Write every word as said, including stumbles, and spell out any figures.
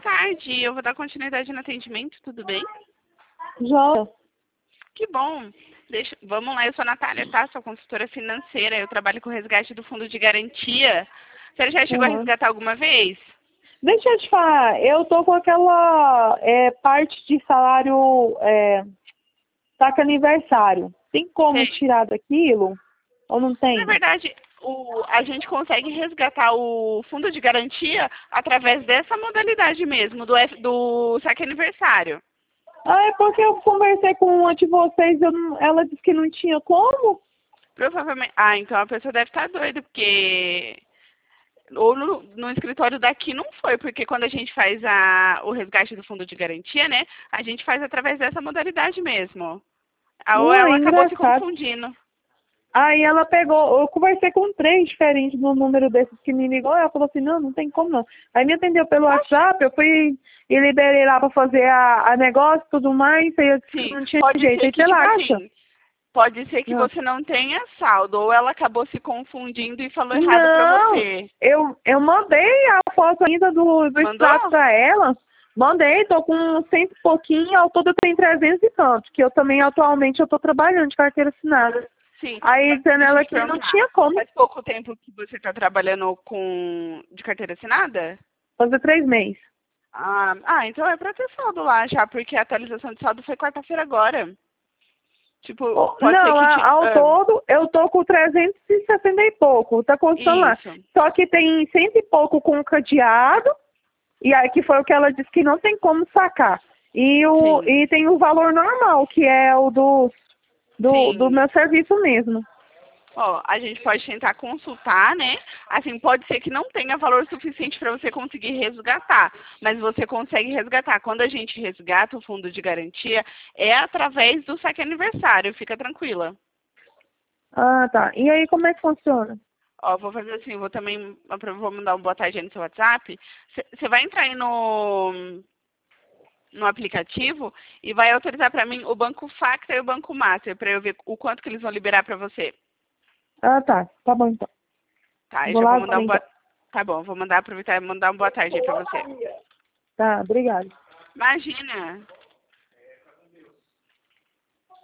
tarde. Eu vou dar continuidade no atendimento, tudo bem? Joia. Que bom. Deixa... Vamos lá, eu sou a Natália, tá? Sou consultora financeira. Eu trabalho com o resgate do fundo de garantia. Você já chegou Uhum. a resgatar alguma vez? Deixa eu te falar, eu tô com aquela é, parte de salário, é, saca aniversário. Tem como Sei. tirar daquilo? Ou não tem? Na verdade, o... a gente consegue resgatar o fundo de garantia através dessa modalidade mesmo, do, F... do saque aniversário. Ah, é porque eu conversei com uma de vocês, eu não- ela disse que não tinha como. Provavelmente. Ah, então a pessoa deve estar doida, porque. Ou no, no escritório daqui não foi, porque quando a gente faz a, o resgate do fundo de garantia, né? A gente faz através dessa modalidade mesmo. Ah, ou Não, é ela acabou se engraçado. confundindo. Aí ela pegou, eu conversei com três diferentes no número desses que me ligou, ela falou assim, não, não tem como não. Aí me atendeu pelo WhatsApp, eu fui e liberei lá pra fazer a, a negócio e tudo mais, aí eu disse que Sim, não tinha pode jeito. ser Aí que, você tipo acha? assim, pode ser que Não. você não tenha saldo, ou ela acabou se confundindo e falou errado pra Não, você. eu, eu mandei a foto ainda do, do Mandou? extrato pra ela. Mandei, tô com cento e pouquinho, ao todo eu tenho trezentos e tanto, que eu também atualmente eu tô trabalhando de carteira assinada. Sim. Aí dizendo Deixa eu ela te que não perguntar. tinha como Faz pouco tempo que você está trabalhando com de carteira assinada? fazer três meses. Ah, ah, então é pra ter saldo lá já, porque a atualização de saldo foi quarta-feira agora. Tipo, Oh, pode ser não, que a- te... ao ah, todo eu tô com trezentos e sessenta e pouco, tá constando lá. isso. Só que tem cento e pouco com cadeado, e aí que foi o que ela disse que não tem como sacar. E, o, Sim. e tem o valor normal, que é o do, do, do Sim. meu serviço mesmo. Ó, a gente pode tentar consultar, né? Assim, pode ser que não tenha valor suficiente para você conseguir resgatar, mas você consegue resgatar. Quando a gente resgata o fundo de garantia, é através do saque aniversário, fica tranquila. Ah, tá. E aí como é que funciona? Ó, vou fazer assim, vou também, vou mandar um boa tarde aí no seu WhatsApp. Você vai entrar aí no, no aplicativo e vai autorizar para mim o Banco Facta e o Banco Master, para eu ver o quanto que eles vão liberar para você. Ah, tá. Tá bom então. Tá, eu Vou já lá vou mandar agora um então. boa... Tá bom, vou mandar aproveitar e mandar um boa tarde aí para você. Tá, obrigada. Imagina.